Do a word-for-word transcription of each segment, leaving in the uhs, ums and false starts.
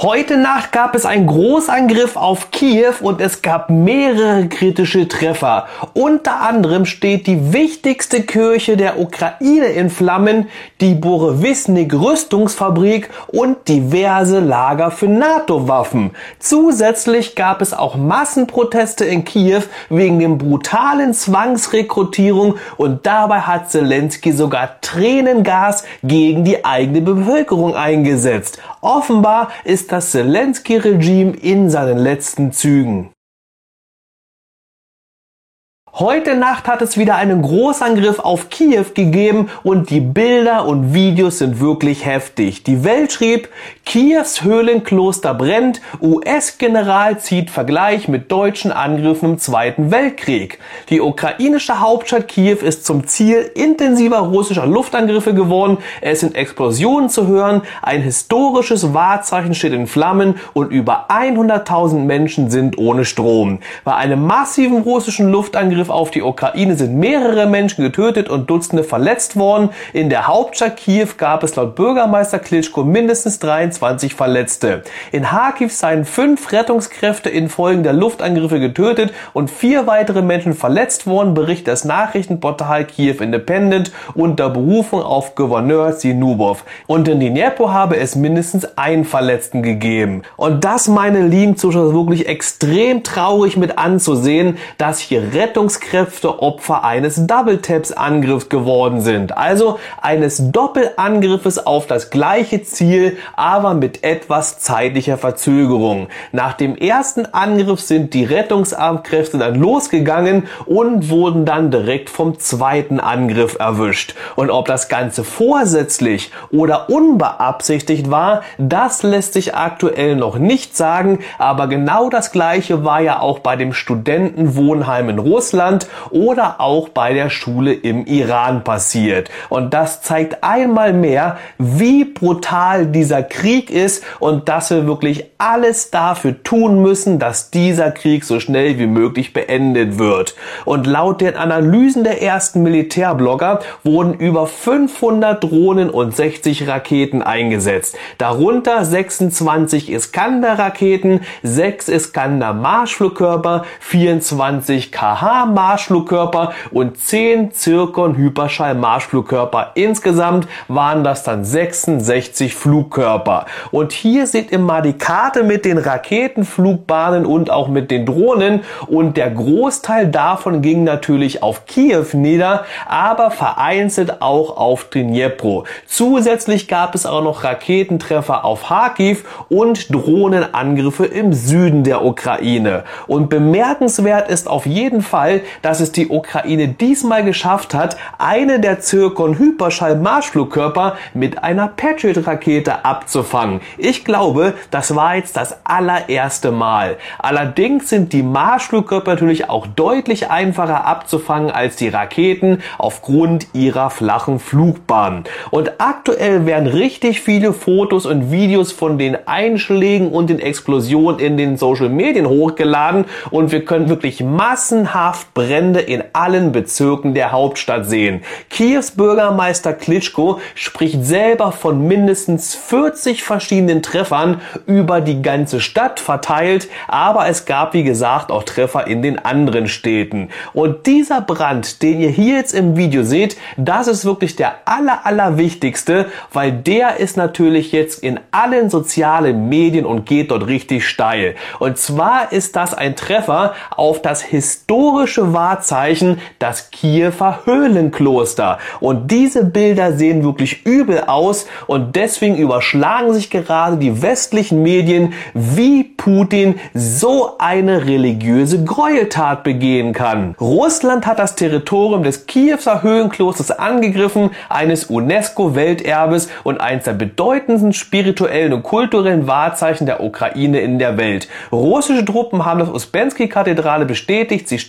Heute Nacht gab es einen Großangriff auf Kiew und es gab mehrere kritische Treffer. Unter anderem steht die wichtigste Kirche der Ukraine in Flammen, die Borowysnik-Rüstungsfabrik und diverse Lager für NATO-Waffen. Zusätzlich gab es auch Massenproteste in Kiew wegen der brutalen Zwangsrekrutierung und dabei hat Zelensky sogar Tränengas gegen die eigene Bevölkerung eingesetzt. Offenbar ist das Zelensky-Regime in seinen letzten Zügen. Heute Nacht hat es wieder einen Großangriff auf Kiew gegeben und die Bilder und Videos sind wirklich heftig. Die Welt schrieb, Kiews Höhlenkloster brennt, U S-General zieht Vergleich mit deutschen Angriffen im Zweiten Weltkrieg. Die ukrainische Hauptstadt Kiew ist zum Ziel intensiver russischer Luftangriffe geworden, es sind Explosionen zu hören, ein historisches Wahrzeichen steht in Flammen und über hunderttausend Menschen sind ohne Strom. Bei einem massiven russischen Luftangriff auf die Ukraine sind mehrere Menschen getötet und Dutzende verletzt worden. In der Hauptstadt Kiew gab es laut Bürgermeister Klitschko mindestens dreiundzwanzig Verletzte. In Kharkiv seien fünf Rettungskräfte infolge der Luftangriffe getötet und vier weitere Menschen verletzt worden, berichtet das Nachrichtenportal Kiew Independent unter Berufung auf Gouverneur Zinubow. Und in Dnipro habe es mindestens einen Verletzten gegeben. Und das, meine lieben Zuschauer, ist wirklich extrem traurig mit anzusehen, dass hier Rettungskräfte Opfer eines Double-Taps-Angriffs geworden sind. Also eines Doppelangriffes auf das gleiche Ziel, aber mit etwas zeitlicher Verzögerung. Nach dem ersten Angriff sind die Rettungskräfte dann losgegangen und wurden dann direkt vom zweiten Angriff erwischt. Und ob das Ganze vorsätzlich oder unbeabsichtigt war, das lässt sich aktuell noch nicht sagen, aber genau das gleiche war ja auch bei dem Studentenwohnheim in Russland oder auch bei der Schule im Iran passiert. Und das zeigt einmal mehr, wie brutal dieser Krieg ist und dass wir wirklich alles dafür tun müssen, dass dieser Krieg so schnell wie möglich beendet wird. Und laut den Analysen der ersten Militärblogger wurden über fünfhundert Drohnen und sechzig Raketen eingesetzt. Darunter sechsundzwanzig Iskander-Raketen, sechs Iskander-Marschflugkörper, vierundzwanzig K H-Marschflugkörper und zehn Zirkon-Hyperschall-Marschflugkörper. Insgesamt waren das dann sechsundsechzig Flugkörper. Und hier seht ihr mal die Karte mit den Raketenflugbahnen und auch mit den Drohnen. Und der Großteil davon ging natürlich auf Kiew nieder, aber vereinzelt auch auf Dnipro. Zusätzlich gab es auch noch Raketentreffer auf Kharkiv und Drohnenangriffe im Süden der Ukraine. Und bemerkenswert ist auf jeden Fall, dass es die Ukraine diesmal geschafft hat, eine der Zirkon-Hyperschall-Marschflugkörper mit einer Patriot-Rakete abzufangen. Ich glaube, das war jetzt das allererste Mal. Allerdings sind die Marschflugkörper natürlich auch deutlich einfacher abzufangen als die Raketen aufgrund ihrer flachen Flugbahn. Und aktuell werden richtig viele Fotos und Videos von den Einschlägen und den Explosionen in den Social Medien hochgeladen und wir können wirklich massenhaft Brände in allen Bezirken der Hauptstadt sehen. Kiews Bürgermeister Klitschko spricht selber von mindestens vierzig verschiedenen Treffern über die ganze Stadt verteilt, aber es gab wie gesagt auch Treffer in den anderen Städten. Und dieser Brand, den ihr hier jetzt im Video seht, das ist wirklich der aller, aller wichtigste, weil der ist natürlich jetzt in allen sozialen Medien und geht dort richtig steil. Und zwar ist das ein Treffer auf das historische Wahrzeichen, das Kiewer Höhlenkloster. Und diese Bilder sehen wirklich übel aus und deswegen überschlagen sich gerade die westlichen Medien, wie Putin so eine religiöse Gräueltat begehen kann. Russland hat das Territorium des Kiewer Höhlenklosters angegriffen, eines UNESCO-Welterbes und eines der bedeutendsten spirituellen und kulturellen Wahrzeichen der Ukraine in der Welt. Russische Truppen haben das Uspensky-Kathedrale bestätigt, sie steht jetzt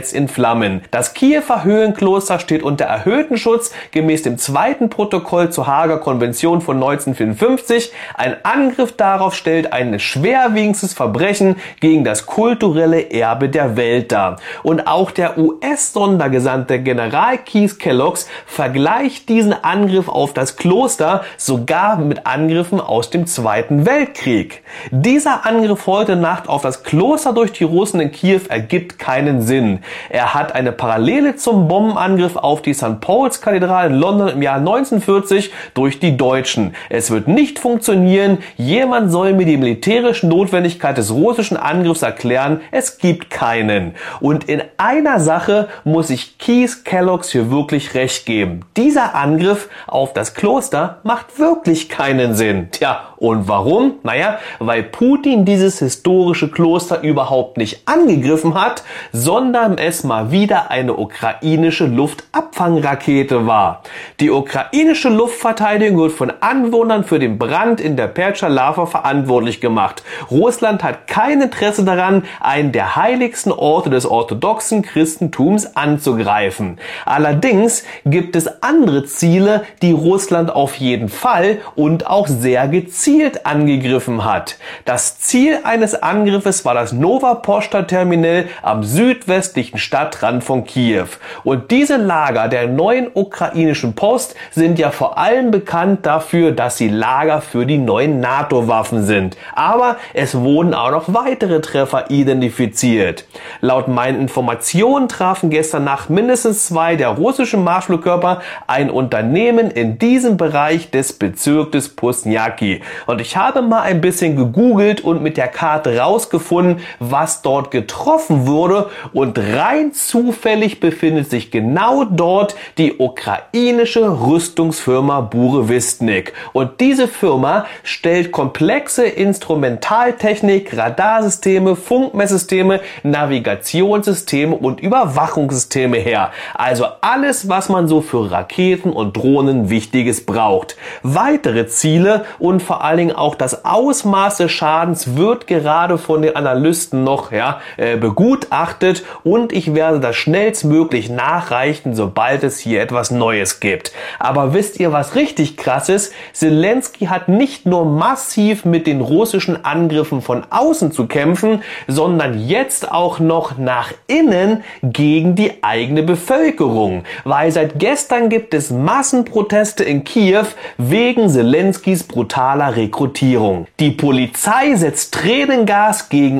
jetzt in Flammen. Das Kiewer Höhlenkloster steht unter erhöhtem Schutz gemäß dem zweiten Protokoll zur Haager Konvention von neunzehnhundertvierundfünfzig. Ein Angriff darauf stellt ein schwerwiegendes Verbrechen gegen das kulturelle Erbe der Welt dar. Und auch der U S-Sondergesandte General Keith Kellogg vergleicht diesen Angriff auf das Kloster sogar mit Angriffen aus dem Zweiten Weltkrieg. Dieser Angriff heute Nacht auf das Kloster durch die Russen in Kiew ergibt keinen Sinn. Er hat eine Parallele zum Bombenangriff auf die Sankt Pauls Kathedrale in London im Jahr neunzehnhundertvierzig durch die Deutschen. Es wird nicht funktionieren. Jemand soll mir die militärische Notwendigkeit des russischen Angriffs erklären. Es gibt keinen. Und in einer Sache muss ich Keith Kellogg hier wirklich recht geben. Dieser Angriff auf das Kloster macht wirklich keinen Sinn. Tja, und warum? Naja, weil Putin dieses historische Kloster überhaupt nicht angegriffen hat, sondern es mal wieder eine ukrainische Luftabfangrakete war. Die ukrainische Luftverteidigung wird von Anwohnern für den Brand in der Percha-Lava verantwortlich gemacht. Russland hat kein Interesse daran, einen der heiligsten Orte des orthodoxen Christentums anzugreifen. Allerdings gibt es andere Ziele, die Russland auf jeden Fall und auch sehr gezielt angegriffen hat. Das Ziel eines Angriffes war das Nowa-Pochta-Terminal am südwestlichen Stadtrand von Kiew. Und diese Lager der neuen ukrainischen Post sind ja vor allem bekannt dafür, dass sie Lager für die neuen NATO-Waffen sind. Aber es wurden auch noch weitere Treffer identifiziert. Laut meinen Informationen trafen gestern Nacht mindestens zwei der russischen Marschflugkörper ein Unternehmen in diesem Bereich des Bezirkes Pusniaki. Und ich habe mal ein bisschen gegoogelt und mit der Karte rausgefunden, was dort getroffen wurde. Und rein zufällig befindet sich genau dort die ukrainische Rüstungsfirma Burevestnik. Und diese Firma stellt komplexe Instrumentaltechnik, Radarsysteme, Funkmesssysteme, Navigationssysteme und Überwachungssysteme her. Also alles, was man so für Raketen und Drohnen Wichtiges braucht. Weitere Ziele und vor allen Dingen auch das Ausmaß des Schadens wird gerade von den Analysten noch ja, äh, begutachtet und ich werde das schnellstmöglich nachreichen, sobald es hier etwas Neues gibt. Aber wisst ihr, was richtig krass ist? Zelensky hat nicht nur massiv mit den russischen Angriffen von außen zu kämpfen, sondern jetzt auch noch nach innen gegen die eigene Bevölkerung. Weil seit gestern gibt es Massenproteste in Kiew wegen Zelenskys brutaler Rekrutierung. Die Polizei setzt Tränengas gegen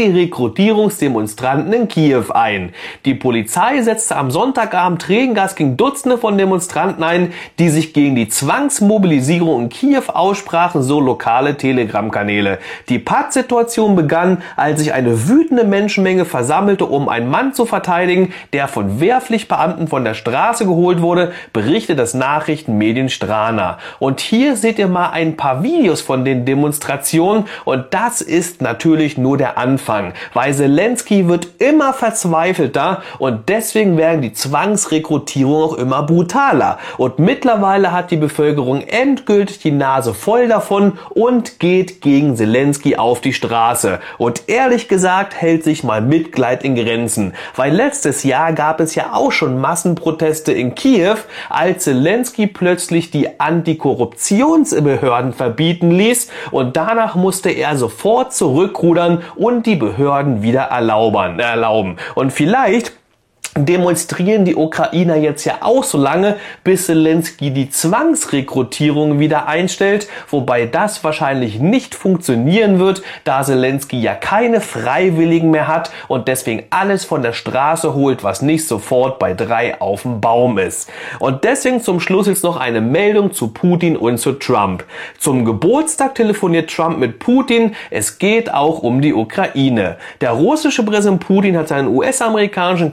Anti-Rekrutierungsdemonstranten in Kiew ein. Die Polizei setzte am Sonntagabend Tränengas gegen Dutzende von Demonstranten ein, die sich gegen die Zwangsmobilisierung in Kiew aussprachen, so lokale Telegram-Kanäle. Die Pattsituation begann, als sich eine wütende Menschenmenge versammelte, um einen Mann zu verteidigen, der von Wehrpflichtbeamten von der Straße geholt wurde, berichtet das Nachrichtenmedien Strana. Und hier seht ihr mal ein paar Videos von den Demonstrationen und das ist natürlich nur der Anfang, weil Zelensky wird immer verzweifelter und deswegen werden die Zwangsrekrutierungen auch immer brutaler. Und mittlerweile hat die Bevölkerung endgültig die Nase voll davon und geht gegen Zelensky auf die Straße. Und ehrlich gesagt hält sich mal Mitleid in Grenzen, weil letztes Jahr gab es ja auch schon Massenproteste in Kiew, als Zelensky plötzlich die Antikorruptionsbehörden verbieten ließ und danach musste er sofort zurückrudern und die Behörden wieder erlauben. erlauben. Und vielleicht demonstrieren die Ukrainer jetzt ja auch so lange, bis Zelensky die Zwangsrekrutierung wieder einstellt, wobei das wahrscheinlich nicht funktionieren wird, da Zelensky ja keine Freiwilligen mehr hat und deswegen alles von der Straße holt, was nicht sofort bei drei auf dem Baum ist. Und deswegen zum Schluss jetzt noch eine Meldung zu Putin und zu Trump. Zum Geburtstag telefoniert Trump mit Putin, es geht auch um die Ukraine. Der russische Präsident Putin hat seinen U S-amerikanischen Kollegen Trump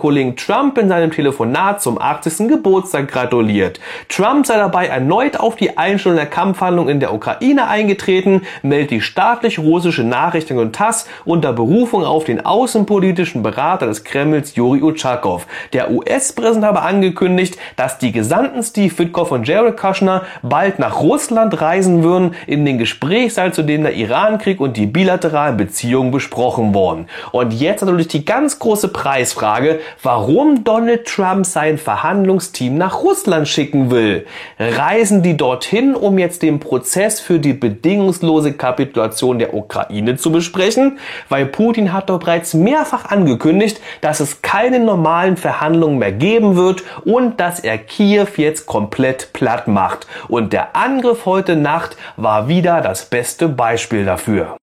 Trump in seinem Telefonat zum achtzigsten Geburtstag gratuliert. Trump sei dabei erneut auf die Einstellung der Kampfhandlungen in der Ukraine eingetreten, meldet die staatlich-russische Nachrichtenagentstelle TASS unter Berufung auf den außenpolitischen Berater des Kremls Juri Uschakov. Der U S-Präsident habe angekündigt, dass die Gesandten Steve Witkoff und Jared Kushner bald nach Russland reisen würden. In den Gesprächen sei zudem der Irankrieg und die bilateralen Beziehungen besprochen worden. Und jetzt natürlich die ganz große Preisfrage, warum Donald Trump sein Verhandlungsteam nach Russland schicken will. Reisen die dorthin, um jetzt den Prozess für die bedingungslose Kapitulation der Ukraine zu besprechen? Weil Putin hat doch bereits mehrfach angekündigt, dass es keine normalen Verhandlungen mehr geben wird und dass er Kiew jetzt komplett platt macht. Und der Angriff heute Nacht war wieder das beste Beispiel dafür.